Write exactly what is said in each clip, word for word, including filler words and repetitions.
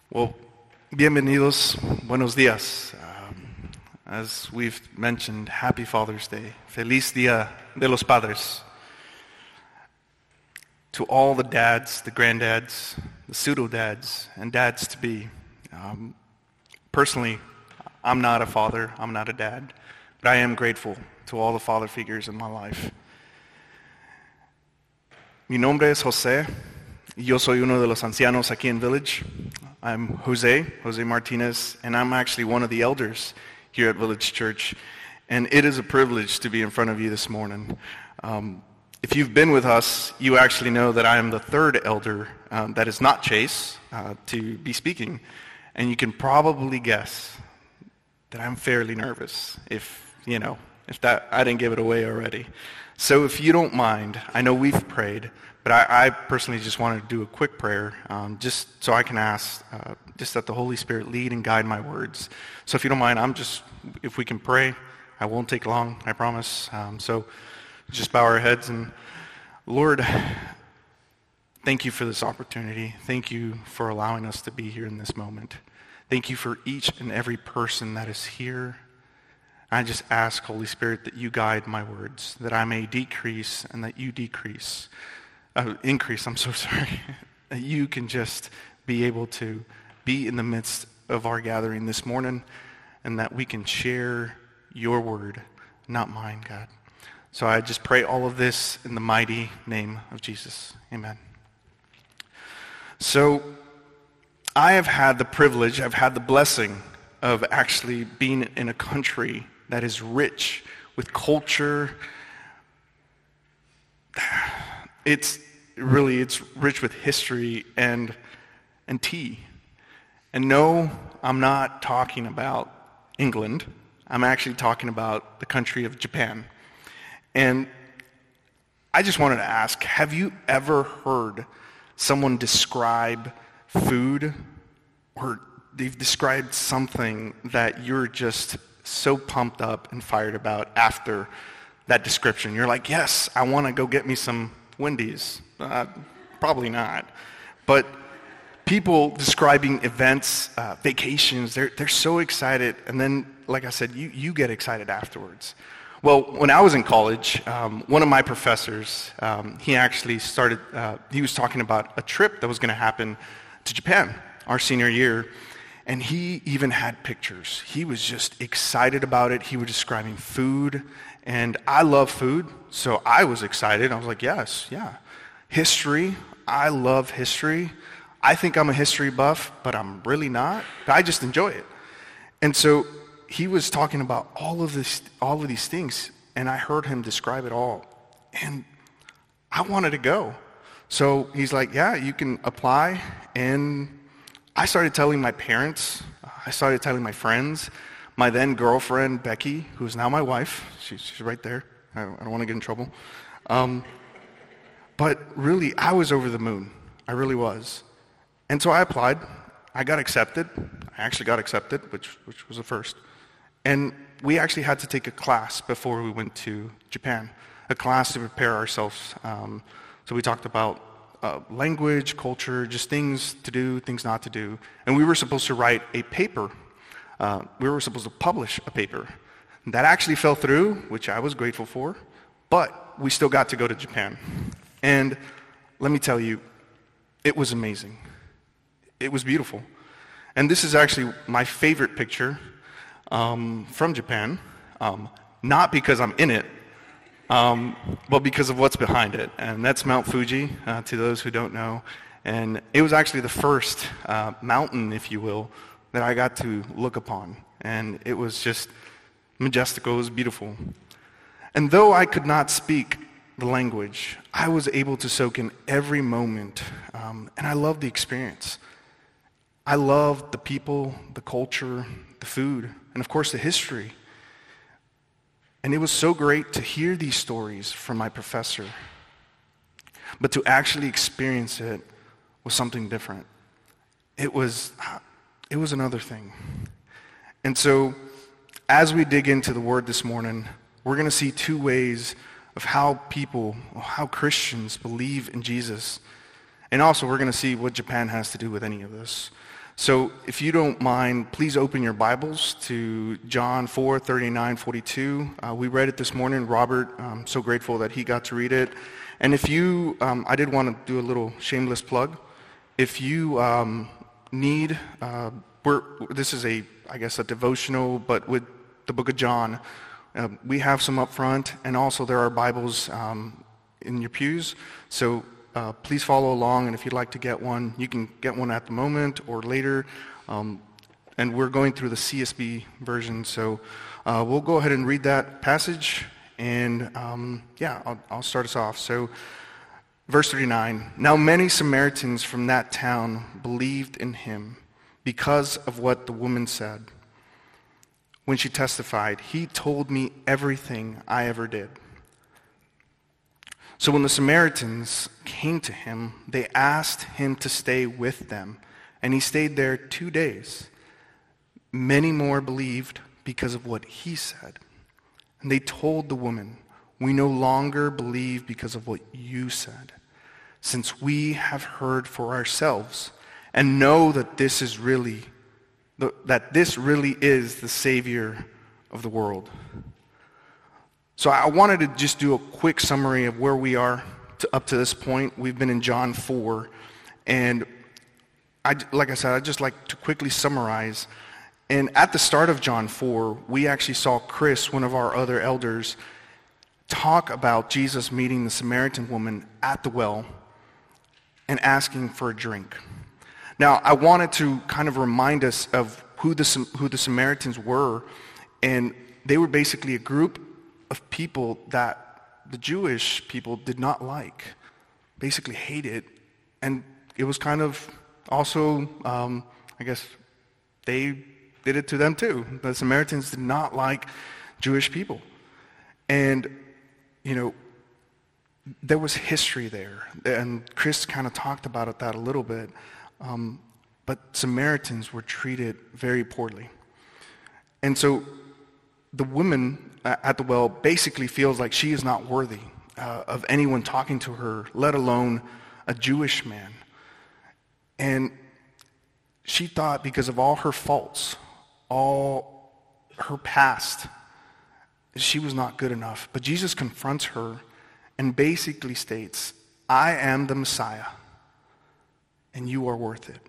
Well, bienvenidos, buenos días. Um, as we've mentioned, happy Father's Day. Feliz Día de los Padres. To all the dads, the granddads, the pseudo-dads, and dads-to-be. Um, personally, I'm not a father, I'm not a dad, but I am grateful to all the father figures in my life. Mi nombre es José, y yo soy uno de los ancianos aquí in Village. I'm Jose, Jose Martinez, and I'm actually one of the elders here at Village Church, and it is a privilege to be in front of you this morning. Um, if you've been with us, you actually know that I am the third elder um, that is not Chase uh, to be speaking, and you can probably guess that I'm fairly nervous, if, you know, if that I didn't give it away already. So if you don't mind, I know we've prayed, but I, I personally just wanted to do a quick prayer, um, just so I can ask, uh, just that the Holy Spirit lead and guide my words. So if you don't mind, I'm just, if we can pray, I won't take long, I promise. Um, so just bow our heads and, Lord, thank you for this opportunity. Thank you for allowing us to be here in this moment. Thank you for each and every person that is here. I just ask, Holy Spirit, that you guide my words, that I may decrease and that you decrease. Uh, increase, I'm so sorry. That you can just be able to be in the midst of our gathering this morning and that we can share your word, not mine, God. So I just pray all of this in the mighty name of Jesus. Amen. So I have had the privilege, I've had the blessing of actually being in a country that is rich with culture. It's really, it's rich with history and and tea. And no, I'm not talking about England. I'm actually talking about the country of Japan. And I just wanted to ask, have you ever heard someone describe food, or they've described something that you're just so pumped up and fired about after that description? You're like, yes, I want to go get me some Wendy's. Uh, probably not. But people describing events, uh, vacations, they're they're so excited. And then, like I said, you, you get excited afterwards. Well, when I was in college, um, one of my professors, um, he actually started, uh, he was talking about a trip that was going to happen to Japan our senior year. And he even had pictures. He was just excited about it. He was describing food. And I love food, so I was excited. I was like, yes, yeah. History, I love history. I think I'm a history buff, but I'm really not. I just enjoy it. And so he was talking about all of this, all of these things, and I heard him describe it all. And I wanted to go. So he's like, yeah, you can apply. And I started telling my parents, I started telling my friends, my then girlfriend, Becky, who's now my wife. She's, she's right there. I don't, I don't want to get in trouble. Um, but really, I was over the moon. I really was. And so I applied. I got accepted. I actually got accepted, which, which was a first. And we actually had to take a class before we went to Japan, a class to prepare ourselves. Um, so we talked about Uh, language, culture, just things to do, things not to do. And we were supposed to write a paper. Uh, we were supposed to publish a paper. That actually fell through, which I was grateful for, but we still got to go to Japan. And let me tell you, it was amazing. It was beautiful. And this is actually my favorite picture um, from Japan, um, not because I'm in it, Um, but because of what's behind it. And that's Mount Fuji, uh, to those who don't know. And it was actually the first uh, mountain, if you will, that I got to look upon. And it was just majestical, it was beautiful. And though I could not speak the language, I was able to soak in every moment. Um, and I loved the experience. I loved the people, the culture, the food, and of course the history. And it was so great to hear these stories from my professor. But to actually experience it was something different. It was, it was another thing. And so, as we dig into the Word this morning, we're going to see two ways of how people, how Christians believe in Jesus. And also, we're going to see what Japan has to do with any of this. So if you don't mind, please open your Bibles to John four, thirty-nine, forty-two. Uh, we read it this morning. Robert, I'm so grateful that he got to read it. And if you, um, I did want to do a little shameless plug. If you um, need, uh, we're, this is a, I guess, a devotional, but with the book of John. Uh, we have some up front, and also there are Bibles um, in your pews. So Uh, please follow along, and if you'd like to get one, you can get one at the moment or later. Um, and we're going through the C S B version, so uh, we'll go ahead and read that passage, and um, yeah, I'll, I'll start us off. So, verse thirty-nine, "Now many Samaritans from that town believed in him because of what the woman said. When she testified, 'He told me everything I ever did.' So when the Samaritans came to him, they asked him to stay with them, and he stayed there two days. Many more believed because of what he said. And they told the woman, 'We no longer believe because of what you said, since we have heard for ourselves and know that this is really that this really is the Savior of the world.'" So I wanted to just do a quick summary of where we are to, up to this point. We've been in John four, and I, like I said, I'd just like to quickly summarize. And at the start of John four, we actually saw Chris, one of our other elders, talk about Jesus meeting the Samaritan woman at the well and asking for a drink. Now, I wanted to kind of remind us of who the, who the Samaritans were, and they were basically a group of people that the Jewish people did not like, basically hated, and it was kind of also, um, I guess, they did it to them too. The Samaritans did not like Jewish people. And, you know, there was history there, and Chris kind of talked about it, that a little bit, um, but Samaritans were treated very poorly. And so the woman at the well basically feels like she is not worthy uh, of anyone talking to her, let alone a Jewish man. And she thought, because of all her faults, all her past, she was not good enough. But Jesus confronts her and basically states, "I am the Messiah, and you are worth it."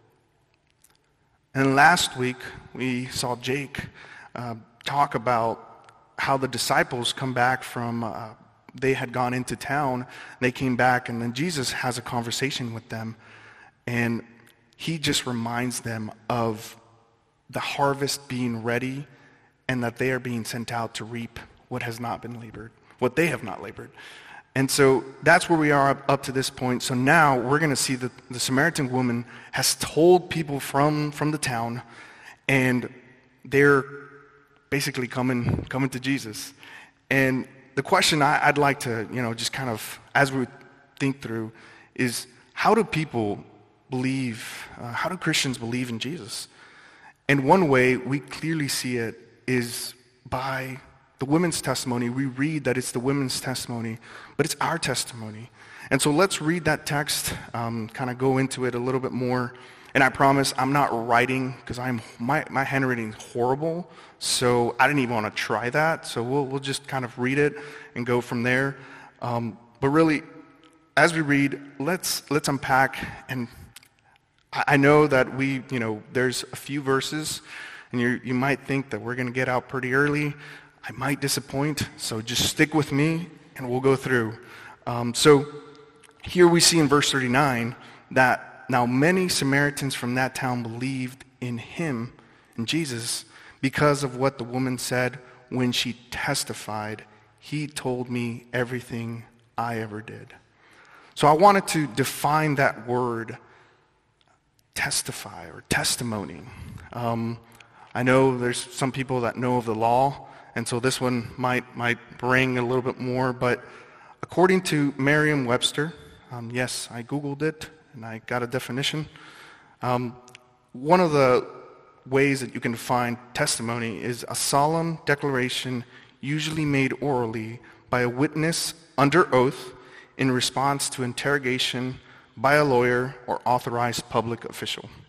And last week, we saw Jake uh, talk about how the disciples come back from, uh, they had gone into town, they came back, and then Jesus has a conversation with them, and he just reminds them of the harvest being ready, and that they are being sent out to reap what has not been labored, what they have not labored. And so that's where we are up, up to this point. So now we're going to see that the Samaritan woman has told people from, from the town, and they're basically coming coming to Jesus. And the question I, I'd like to, you know, just kind of, as we think through, is how do people believe, uh, how do Christians believe in Jesus? And one way we clearly see it is by the women's testimony. We read that it's the women's testimony, but it's our testimony. And so let's read that text, um, kind of go into it a little bit more. And I promise I'm not writing, because I'm my, my handwriting is horrible, so I didn't even want to try that. So we'll we'll just kind of read it and go from there. Um, but really, as we read, let's let's unpack. And I, I know that we, you know, there's a few verses, and you you might think that we're going to get out pretty early. I might disappoint, so just stick with me, and we'll go through. Um, so here we see in verse thirty-nine that, "Now many Samaritans from that town believed in him," in Jesus, "because of what the woman said when she testified, 'He told me everything I ever did.'" So I wanted to define that word, testify or testimony. Um, I know there's some people that know of the law, and so this one might might bring a little bit more, but according to Merriam-Webster, um, yes, I Googled it, and I got a definition. Um, one of the ways that you can define testimony is a solemn declaration usually made orally by a witness under oath in response to interrogation by a lawyer or authorized public official.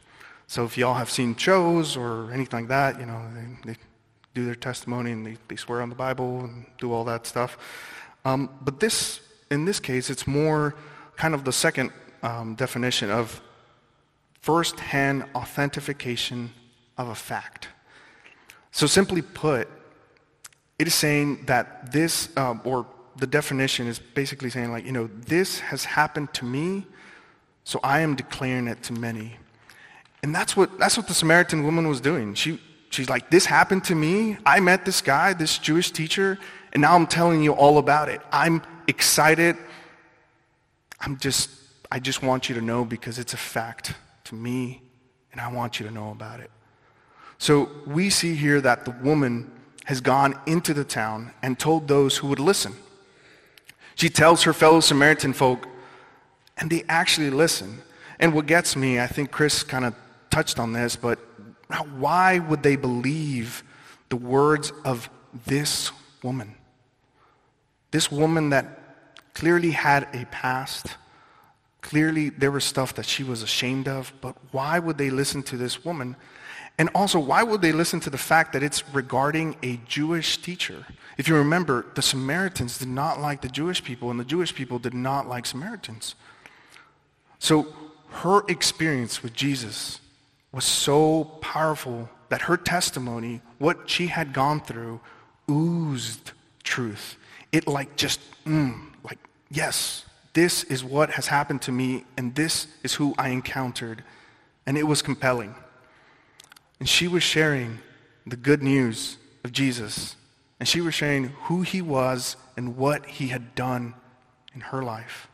So if y'all have seen shows or anything like that, you know, they, they do their testimony and they, they swear on the Bible and do all that stuff. Um, but this, in this case, it's more kind of the second um, definition of first-hand authentication of a fact. So simply put, it is saying that this, uh, or the definition is basically saying like, you know, this has happened to me, so I am declaring it to many. And that's what that's what the Samaritan woman was doing. She she's like, this happened to me. I met this guy, this Jewish teacher, and now I'm telling you all about it. I'm excited. I'm just I just want you to know because it's a fact to me, and I want you to know about it. So we see here that the woman has gone into the town and told those who would listen. She tells her fellow Samaritan folk, and they actually listen. And what gets me, I think Chris kind of touched on this, but why would they believe the words of this woman? This woman that clearly had a past, clearly there was stuff that she was ashamed of, but why would they listen to this woman? And also, why would they listen to the fact that it's regarding a Jewish teacher? If you remember, the Samaritans did not like the Jewish people, and the Jewish people did not like Samaritans. So her experience with Jesus was so powerful that her testimony, what she had gone through, oozed truth. It like just, mm, like, yes, this is what has happened to me, and this is who I encountered. And it was compelling. And she was sharing the good news of Jesus. And she was sharing who he was and what he had done in her life.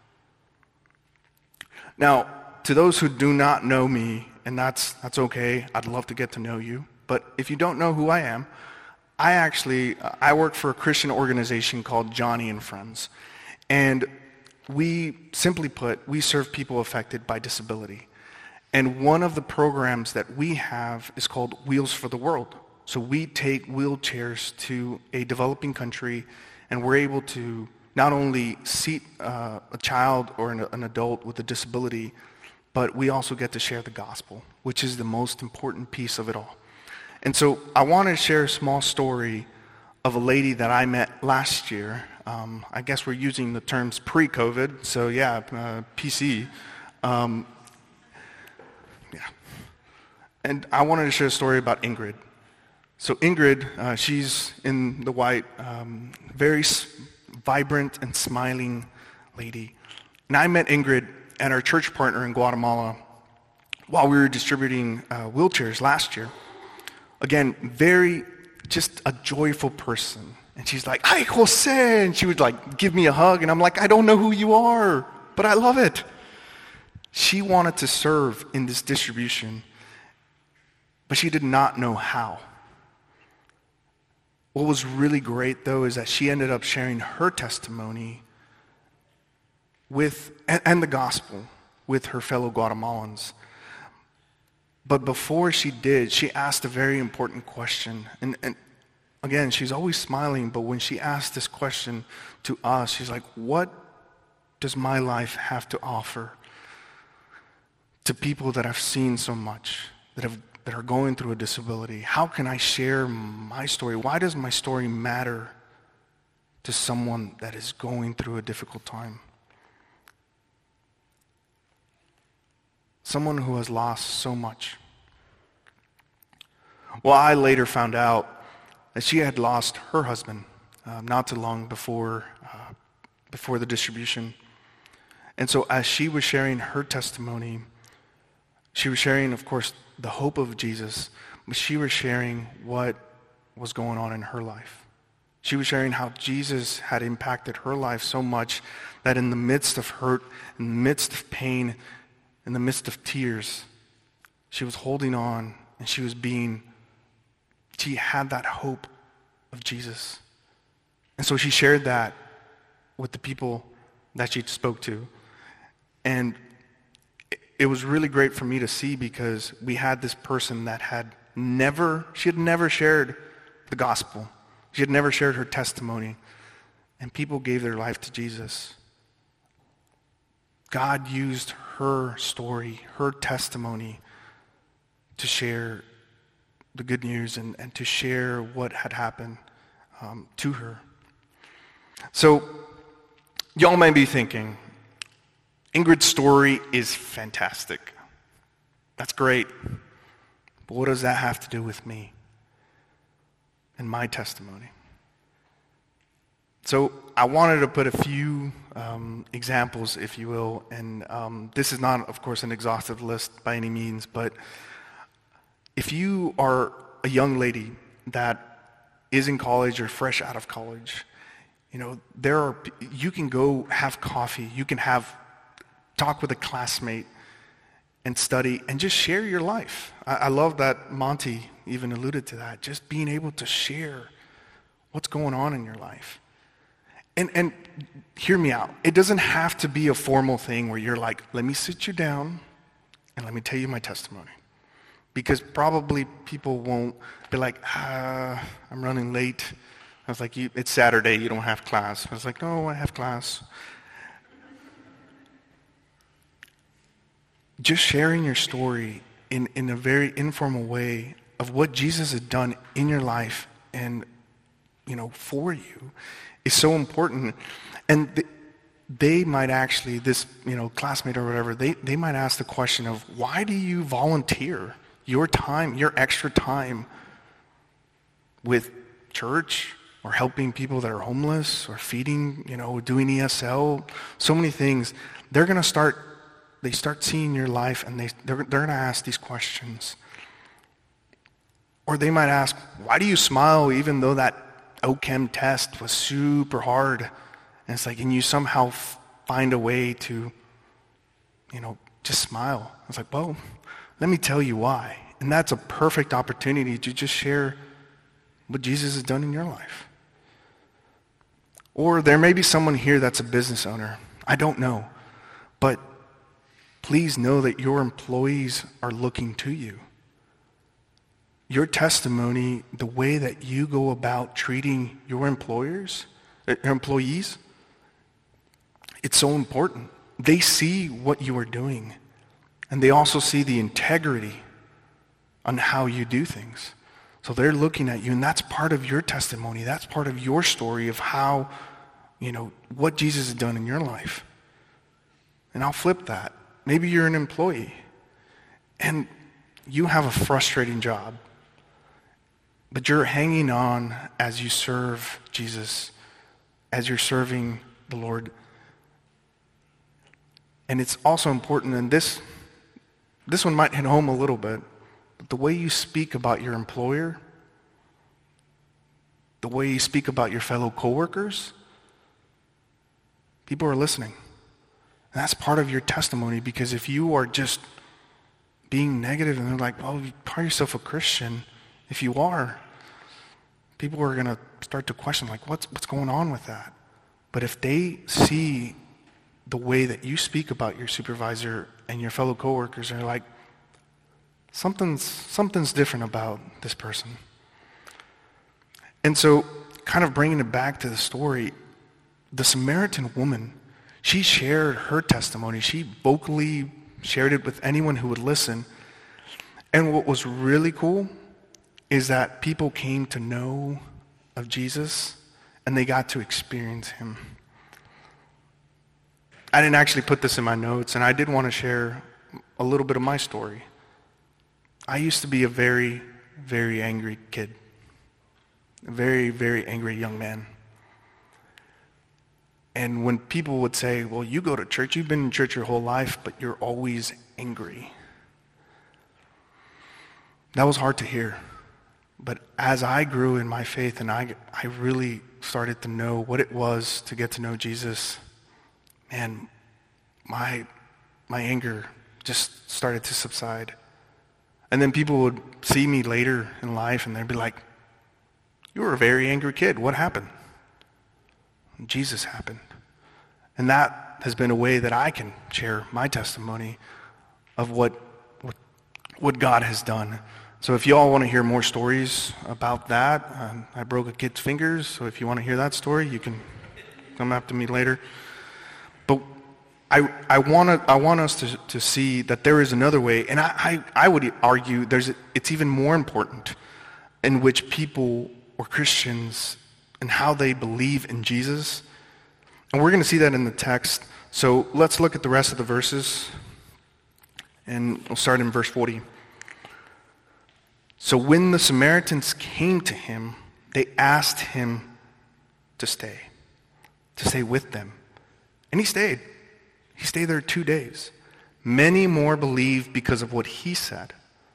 Now, to those who do not know me, and that's that's okay, I'd love to get to know you. But if you don't know who I am, I actually, uh, I work for a Christian organization called Johnny and Friends. And we, simply put, we serve people affected by disability. And one of the programs that we have is called Wheels for the World. So we take wheelchairs to a developing country, and we're able to not only seat uh, a child or an, an adult with a disability, but we also get to share the gospel, which is the most important piece of it all. And so I want to share a small story of a lady that I met last year. Um, I guess we're using the terms pre-COVID, so yeah, uh, P C. Um, Yeah. And I wanted to share a story about Ingrid. So Ingrid, uh, she's in the white, um, very s- vibrant and smiling lady. And I met Ingrid and our church partner in Guatemala while we were distributing uh, wheelchairs last year. Again, very, just a joyful person. And she's like, "Hi, Jose," and she would like give me a hug, and I'm like, "I don't know who you are, but I love it." She wanted to serve in this distribution, but she did not know how. What was really great, though, is that she ended up sharing her testimony with, and, and the gospel with her fellow Guatemalans. But before she did, she asked a very important question. And, and again, she's always smiling, but when she asked this question to us, she's like, what does my life have to offer to people that I've seen so much, that have that are going through a disability? How can I share my story? Why does my story matter to someone that is going through a difficult time? Someone who has lost so much. Well, I later found out that she had lost her husband um, not too long before uh, before the distribution. And so as she was sharing her testimony, she was sharing, of course, the hope of Jesus, but she was sharing what was going on in her life. She was sharing how Jesus had impacted her life so much that in the midst of hurt, in the midst of pain, in the midst of tears, she was holding on, and she was being, she had that hope of Jesus. And so she shared that with the people that she spoke to. And it was really great for me to see, because we had this person that had never, she had never shared the gospel. She had never shared her testimony. And people gave their life to Jesus. God used her story, her testimony, to share the good news and, and to share what had happened um, to her. So y'all may be thinking, Ingrid's story is fantastic. That's great. But what does that have to do with me and my testimony? So I wanted to put a few um, examples, if you will, and um, this is not, of course, an exhaustive list by any means, but if you are a young lady that is in college or fresh out of college, you know, there are, you can go have coffee, you can have, talk with a classmate and study and just share your life. I, I love that Monty even alluded to that, just being able to share what's going on in your life. And and hear me out. It doesn't have to be a formal thing where you're like, let me sit you down and let me tell you my testimony. Because probably people won't be like, ah, I'm running late. I was like, you, it's Saturday, you don't have class. I was like, no, I have class. Just sharing your story in, in a very informal way of what Jesus has done in your life and, you know, for you is so important. And th- they might actually, this, you know, classmate or whatever, they, they might ask the question of, why do you volunteer your time, your extra time with church or helping people that are homeless or feeding, you know, doing E S L, so many things. They're going to start, they start seeing your life and they, they're, they're going to ask these questions. Or they might ask, why do you smile even though that O Chem test was super hard? And it's like, and you somehow f- find a way to, you know, just smile. I was like, well, let me tell you why. And that's a perfect opportunity to just share what Jesus has done in your life. Or there may be someone here that's a business owner. I don't know. But please know that your employees are looking to you. Your testimony, the way that you go about treating your employers, your employees, it's so important. They see what you are doing, and they also see the integrity on how you do things. So they're looking at you, and that's part of your testimony. That's part of your story of how, you know, what Jesus has done in your life. And I'll flip that. Maybe you're an employee, and you have a frustrating job. But you're hanging on as you serve Jesus, as you're serving the Lord. And it's also important, and this, this one might hit home a little bit, but the way you speak about your employer, the way you speak about your fellow coworkers, people are listening. And that's part of your testimony, because if you are just being negative and they're like, oh, you call yourself a Christian, if you are, people are going to start to question, like, what's what's going on with that? But if they see the way that you speak about your supervisor and your fellow coworkers, they're like, something's something's different about this person. And so, kind of bringing it back to the story, the Samaritan woman, she shared her testimony. She vocally shared it with anyone who would listen. And what was really cool is that people came to know of Jesus and they got to experience him. I didn't actually put this in my notes, and I did want to share a little bit of my story. I used to be a very, very angry kid. A very, very angry young man. And when people would say, well, you go to church, you've been in church your whole life, but you're always angry. That was hard to hear. But as I grew in my faith and I, I really started to know what it was to get to know Jesus, man, my, my anger just started to subside. And then people would see me later in life and they'd be like, you were a very angry kid. What happened? Jesus happened. And that has been a way that I can share my testimony of what what, what God has done. So if you all want to hear more stories about that, um, I broke a kid's fingers, so if you want to hear that story, you can come up to me later. But I, I, wanna, I want us to, to see that there is another way, and I, I, I would argue there's, it's even more important in which people or Christians and how they believe in Jesus. And we're going to see that in the text. So let's look at the rest of the verses, and we'll start in verse forty. So when the Samaritans came to him, they asked him to stay, to stay with them. And he stayed. He stayed there two days. Many more believed because of what he said.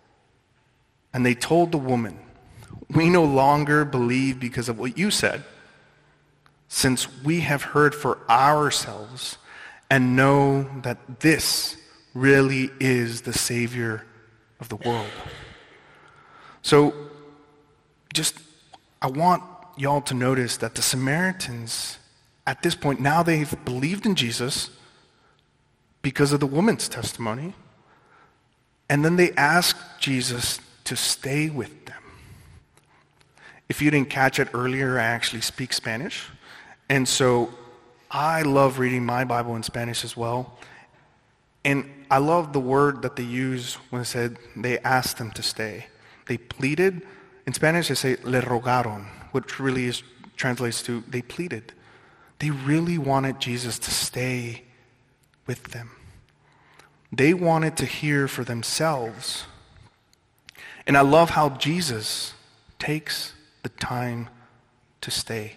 And they told the woman, we no longer believe because of what you said, since we have heard for ourselves and know that this really is the Savior of the world. So, just, I want y'all to notice that the Samaritans, at this point, now they've believed in Jesus because of the woman's testimony, and then they ask Jesus to stay with them. If you didn't catch it earlier, I actually speak Spanish, and so I love reading my Bible in Spanish as well, and I love the word that they use when it said they asked them to stay. They pleaded. In Spanish, they say le rogaron, which really is, translates to they pleaded. They really wanted Jesus to stay with them. They wanted to hear for themselves. And I love how Jesus takes the time to stay.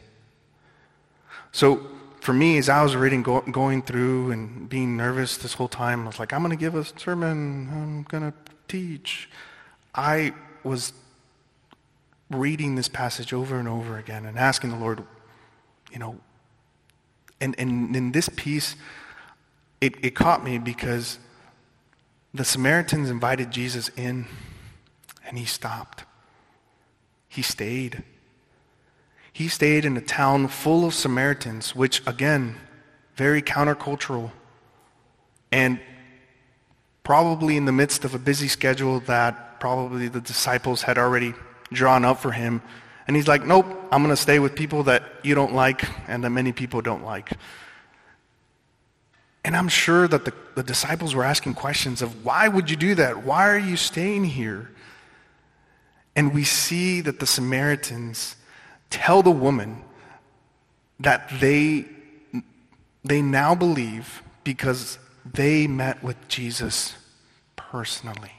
So for me, as I was reading, go, going through and being nervous this whole time, I was like, I'm going to give a sermon. I'm going to teach. I was reading this passage over and over again and asking the Lord, you know, and, and in this piece, it, it caught me because the Samaritans invited Jesus in, and he stopped. He stayed. He stayed in a town full of Samaritans, which, again, very countercultural, and probably in the midst of a busy schedule that probably the disciples had already drawn up for him. And he's like, nope, I'm going to stay with people that you don't like and that many people don't like. And I'm sure that the, the disciples were asking questions of, why would you do that? Why are you staying here? And we see that the Samaritans tell the woman that they, they now believe because they met with Jesus personally.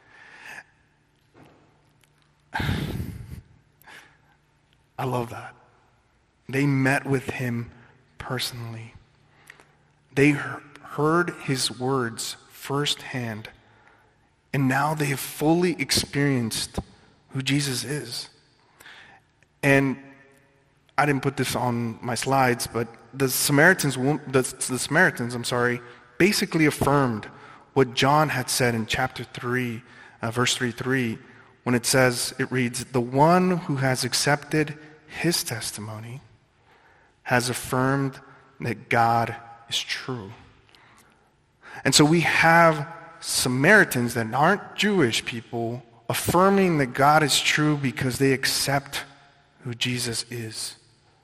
I love that. They met with him personally. They heard his words firsthand, and now they have fully experienced who Jesus is. And I didn't put this on my slides, but the Samaritans, the, the Samaritans, I'm sorry, basically affirmed what John had said in chapter three, uh, verse three three, when it says, it reads, the one who has accepted his testimony has affirmed that God is true. And so we have Samaritans that aren't Jewish people affirming that God is true because they accept who Jesus is.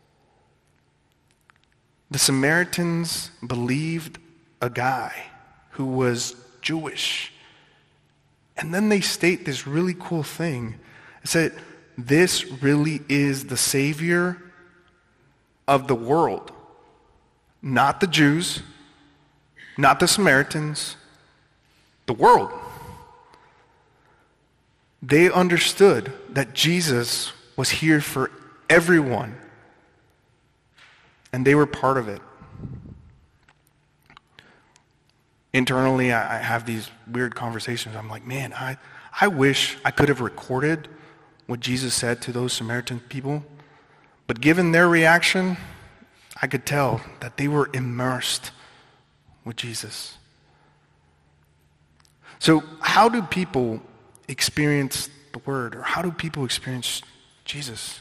The Samaritans believed a guy who was Jewish. And then they state this really cool thing. It said, this really is the Savior of the world. Not the Jews, not the Samaritans, the world. They understood that Jesus was here for everyone, and they were part of it. Internally, I have these weird conversations. I'm like, man, I, I wish I could have recorded what Jesus said to those Samaritan people. But given their reaction, I could tell that they were immersed with Jesus. So how do people experience the Word? Or how do people experience Jesus?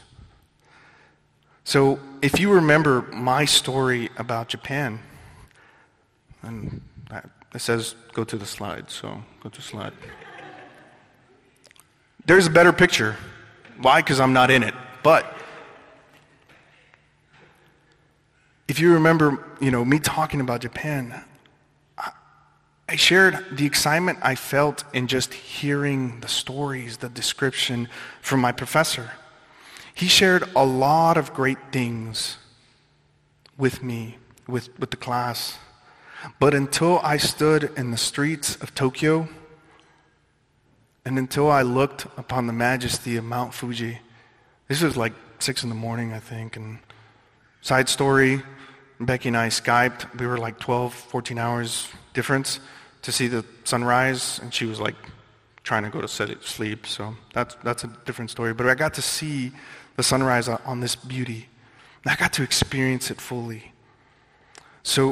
So if you remember my story about Japan, and it says go to the slide, so go to the slide. There's a better picture. Why? Because I'm not in it. But if you remember, you know, me talking about Japan, I shared the excitement I felt in just hearing the stories, the description from my professor. He shared a lot of great things with me, with, with the class. But until I stood in the streets of Tokyo, and until I looked upon the majesty of Mount Fuji, this was like six in the morning, I think, and side story, Becky and I Skyped. We were like twelve, fourteen hours difference to see the sunrise, and she was like trying to go to sleep, so that's that's a different story. But I got to see the sunrise on this beauty. I got to experience it fully. So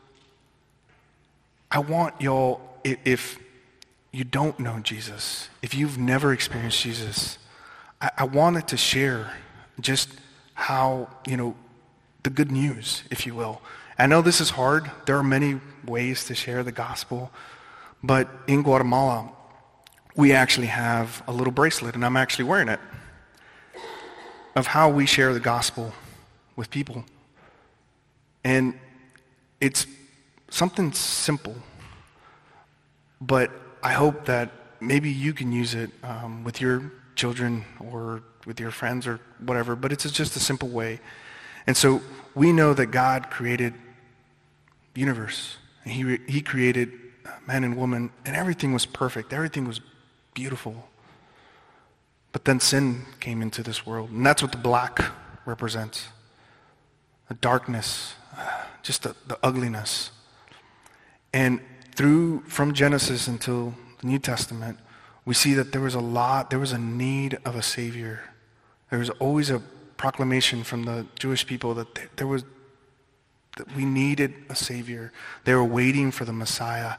I want y'all, if you don't know Jesus, if you've never experienced Jesus, I, I wanted to share just how, you know, the good news, if you will. I know this is hard. There are many ways to share the gospel. But in Guatemala, we actually have a little bracelet, and I'm actually wearing it, of how we share the gospel with people. And it's something simple, but I hope that maybe you can use it um, with your children or with your friends or whatever, but it's just a simple way. And so we know that God created the universe. And he, he created man and woman, and everything was perfect. Everything was beautiful. But then sin came into this world, and that's what the black represents. The darkness, just the, the ugliness. And through, from Genesis until the New Testament, we see that there was a lot, there was a need of a Savior. There was always a proclamation from the Jewish people that there was, that we needed a Savior. They were waiting for the Messiah.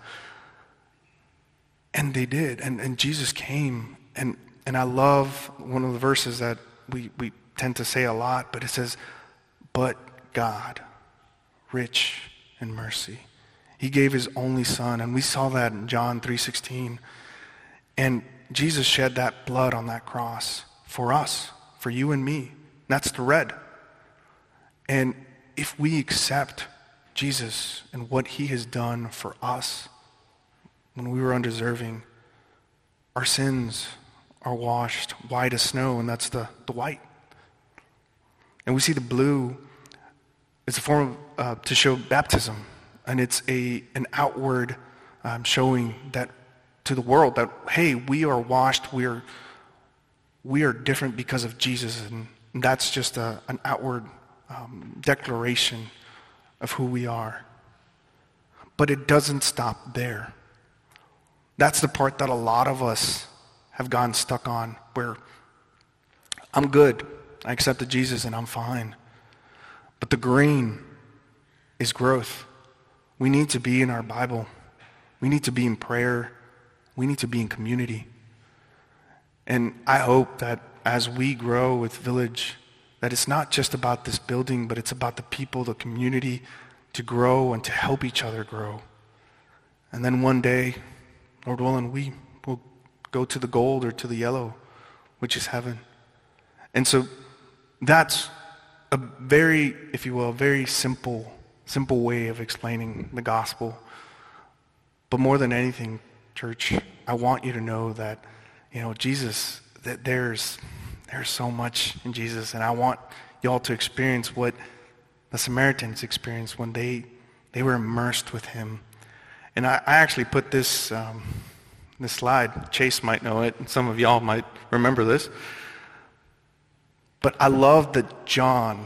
And they did, and, and Jesus came. And, and I love one of the verses that we, we tend to say a lot, but it says, but God, rich in mercy. He gave his only son, and we saw that in John three sixteen. And Jesus shed that blood on that cross for us, for you and me. That's the red. And if we accept Jesus and what he has done for us when we were undeserving, our sins are washed white as snow, and that's the, the white. And we see the blue is a form of, uh, to show baptism, and it's a an outward um, showing that to the world that, hey, we are washed, we are we are different because of Jesus, and that's just a, an outward um, declaration of who we are. But it doesn't stop there. That's the part that a lot of us have gotten stuck on, where I'm good, I accepted Jesus and I'm fine. But the green is growth. We need to be in our Bible. We need to be in prayer. We need to be in community. And I hope that as we grow with Village, that it's not just about this building, but it's about the people, the community, to grow and to help each other grow. And then one day, Lord willing, we will go to the gold or to the yellow, which is heaven. And so that's a very, if you will, a very simple, simple way of explaining the gospel. But more than anything, church, I want you to know that, you know, Jesus, that there's there's so much in Jesus, and I want y'all to experience what the Samaritans experienced when they they were immersed with him. And I, I actually put this um, this slide. Chase might know it, and some of y'all might remember this. But I love that John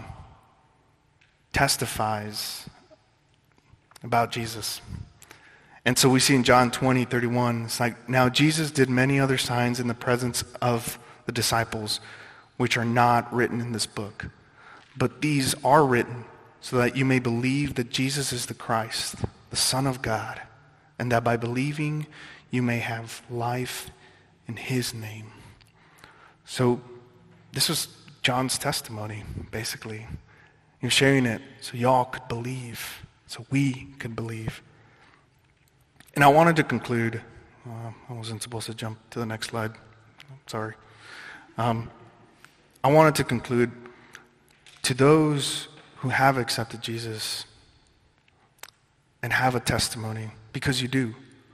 testifies about Jesus. And so we see in John twenty, thirty-one, it's like, now Jesus did many other signs in the presence of the disciples, which are not written in this book. But these are written so that you may believe that Jesus is the Christ, the Son of God, and that by believing you may have life in his name. So this was John's testimony, basically. You're sharing it so y'all could believe, so we could believe. And I wanted to conclude. Uh, I wasn't supposed to jump to the next slide. Sorry. Um, I wanted to conclude to those who have accepted Jesus and have a testimony, because you do.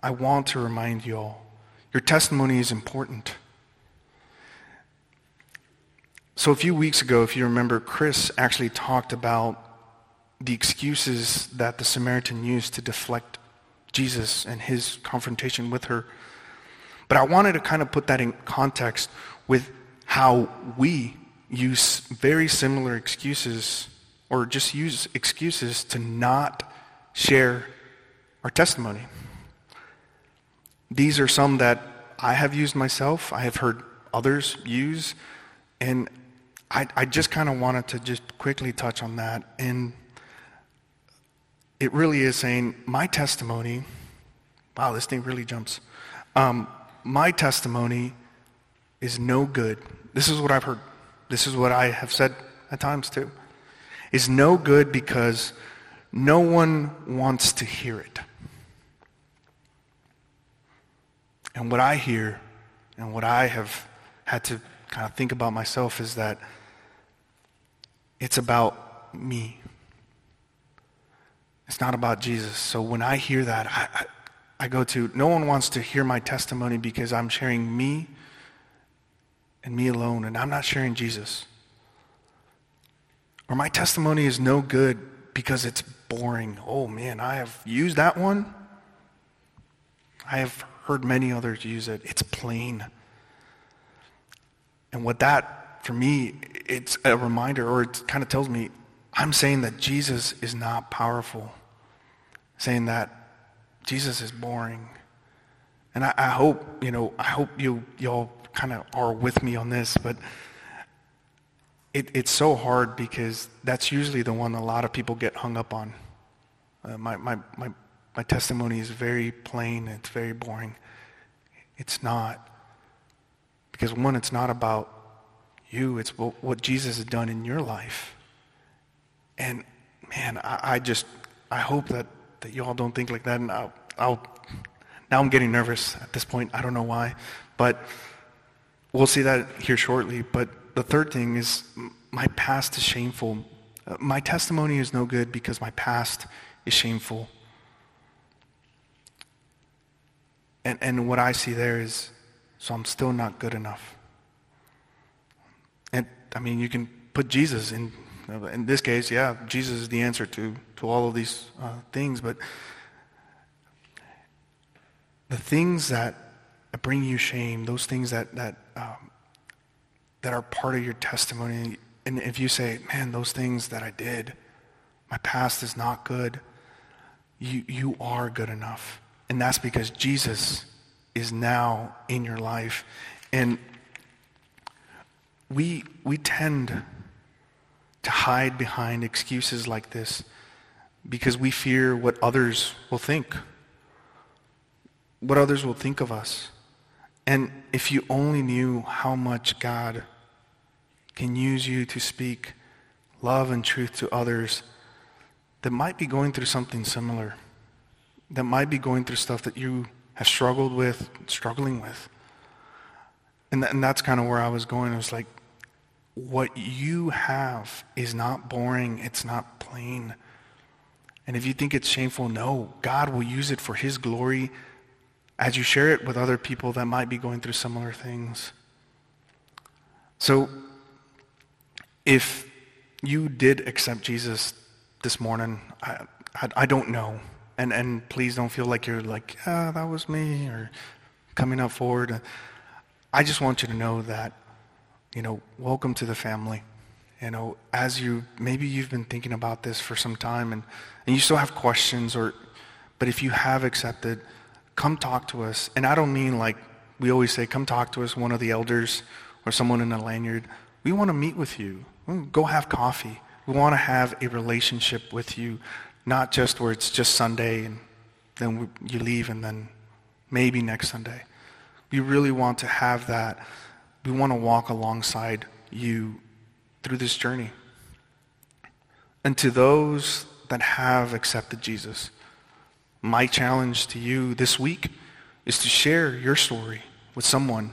I want to remind you all, your testimony is important. So a few weeks ago, if you remember, Chris actually talked about the excuses that the Samaritan used to deflect Jesus and his confrontation with her. But I wanted to kind of put that in context with how we use very similar excuses, or just use excuses to not share our testimony. These are some that I have used myself, I have heard others use, and I, I just kind of wanted to just quickly touch on that. And it really is saying, my testimony, wow, this thing really jumps. Um, my testimony is no good. This is what I've heard. This is what I have said at times too. Is no good because no one wants to hear it. And what I hear and what I have had to kind of think about myself is that it's about me. It's not about Jesus. So when I hear that, I, I, I go to, no one wants to hear my testimony because I'm sharing me and me alone, and I'm not sharing Jesus. Or my testimony is no good because it's boring. Oh man, I have used that one. I have heard many others use it. It's plain. And what that, for me, it's a reminder, or it kind of tells me, I'm saying that Jesus is not powerful. Saying that Jesus is boring. And I, I hope, you know, I hope you y'all kind of are with me on this, but it, it's so hard because that's usually the one a lot of people get hung up on. Uh, my, my, my, my testimony is very plain, it's very boring. It's not. Because one, it's not about you, it's what, what Jesus has done in your life. And man, I, I just, I hope that, that you all don't think like that. And I'll, I'll, now I'm getting nervous at this point. I don't know why. But we'll see that here shortly. But the third thing is my past is shameful. Uh, my testimony is no good because my past is shameful. And, and what I see there is, so I'm still not good enough. And I mean, you can put Jesus in, in this case, yeah, Jesus is the answer to, to all of these uh, things, but the things that bring you shame, those things that, that, um, that are part of your testimony, and if you say, man, those things that I did, my past is not good, you, you are good enough. And that's because Jesus is now in your life. And we we tend to hide behind excuses like this because we fear what others will think, what others will think of us. And if you only knew how much God can use you to speak love and truth to others that might be going through something similar, that might be going through stuff that you have struggled with, struggling with. And, th- and that's kind of where I was going. It was like, what you have is not boring. It's not plain. And if you think it's shameful, no. God will use it for his glory as you share it with other people that might be going through similar things. So if you did accept Jesus this morning, I, I, I don't know. And and please don't feel like you're like, ah, that was me, or coming up forward. I just want you to know that, you know, welcome to the family. You know, as you, maybe you've been thinking about this for some time and, and you still have questions, or, but if you have accepted, come talk to us. And I don't mean like, we always say, come talk to us, one of the elders or someone in a lanyard. We want to meet with you. Go have coffee. We want to have a relationship with you. Not just where it's just Sunday and then we, you leave and then maybe next Sunday. We really want to have that. We want to walk alongside you through this journey. And to those that have accepted Jesus, my challenge to you this week is to share your story with someone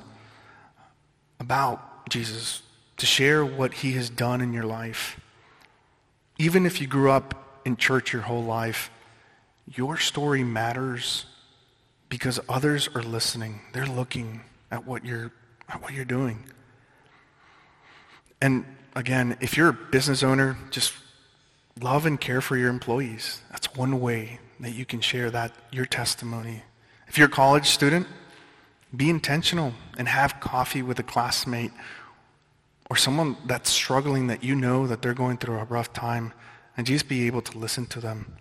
about Jesus, to share what he has done in your life. Even if you grew up in church your whole life, your story matters because others are listening. They're looking at what you're at what you're doing. And again, if you're a business owner, just love and care for your employees. That's one way that you can share that, your testimony. If you're a college student, be intentional and have coffee with a classmate or someone that's struggling that you know that they're going through a rough time, and just be able to listen to them.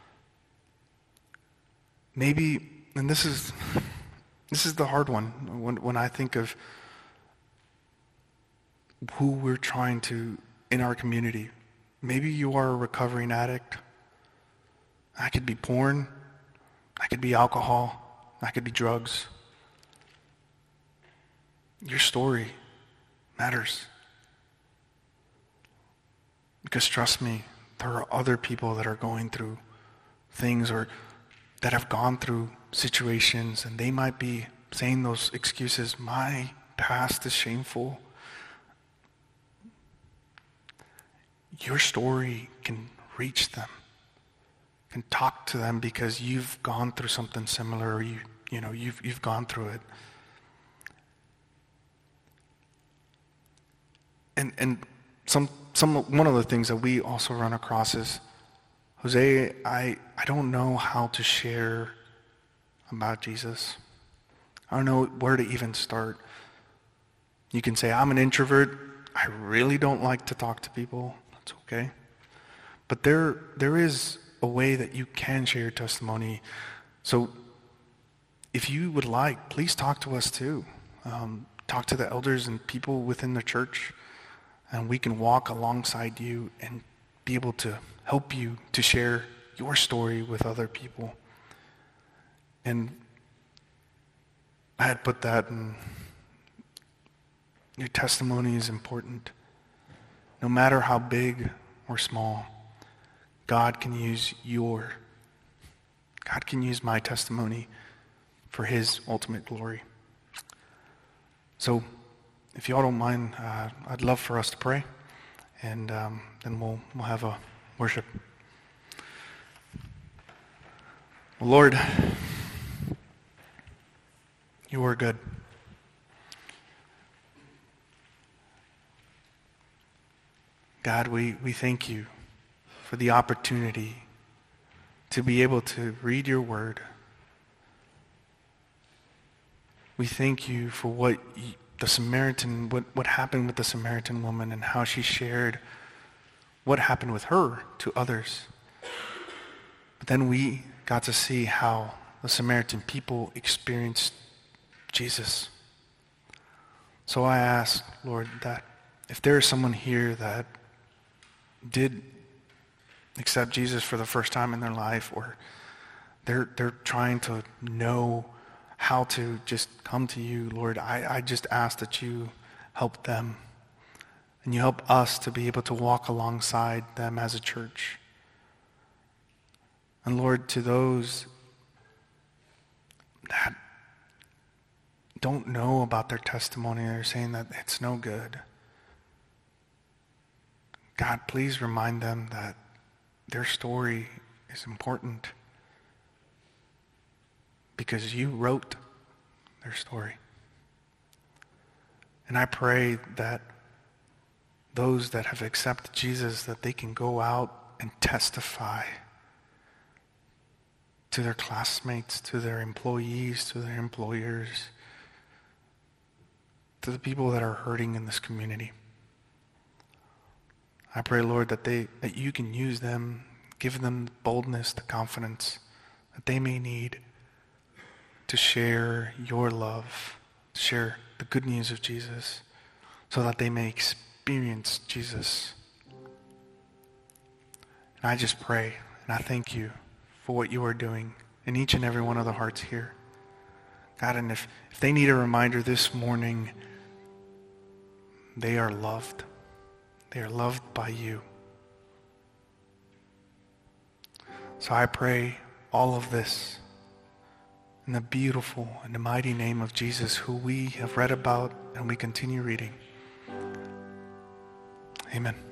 Maybe, and this is this is the hard one, when, when I think of who we're trying to, in our community. Maybe you are a recovering addict. I could be porn. I could be alcohol. I could be drugs. Your story matters. Because trust me, there are other people that are going through things or that have gone through situations, and they might be saying those excuses, my past is shameful. Your story can reach them, can talk to them because you've gone through something similar, or you, you know, you've you've gone through it. And and some some one of the things that we also run across is, Jose, I, I don't know how to share about Jesus. I don't know where to even start. You can say, I'm an introvert. I really don't like to talk to people. That's okay. But there there is a way that you can share your testimony. So if you would like, please talk to us too. Um, talk to the elders and people within the church, and we can walk alongside you and be able to help you to share your story with other people. And I had put that in, your testimony is important. No matter how big or small, God can use your, God can use my testimony for his ultimate glory. So if y'all don't mind, uh, I'd love for us to pray, and um, then we'll we'll have a worship. Lord, you are good. God, we, we thank you for the opportunity to be able to read your word. We thank you for what you, the Samaritan, what, what happened with the Samaritan woman and how she shared what happened with her to others. But then we got to see how the Samaritan people experienced Jesus. So I ask, Lord, that if there is someone here that did accept Jesus for the first time in their life, or they're they're trying to know how to just come to you, Lord, I, I just ask that you help them. And you help us to be able to walk alongside them as a church. And Lord, to those that don't know about their testimony, they're saying that it's no good, God, please remind them that their story is important because you wrote their story. And I pray that those that have accepted Jesus, that they can go out and testify to their classmates, to their employees, to their employers, to the people that are hurting in this community. I pray, Lord, that they that you can use them, give them the boldness, the confidence that they may need to share your love, to share the good news of Jesus, so that they may experience Jesus. And I just pray, and I thank you for what you are doing in each and every one of the hearts here. God, and if, if they need a reminder this morning, they are loved. They are loved by you. So I pray all of this in the beautiful and the mighty name of Jesus, who we have read about and we continue reading. Amen.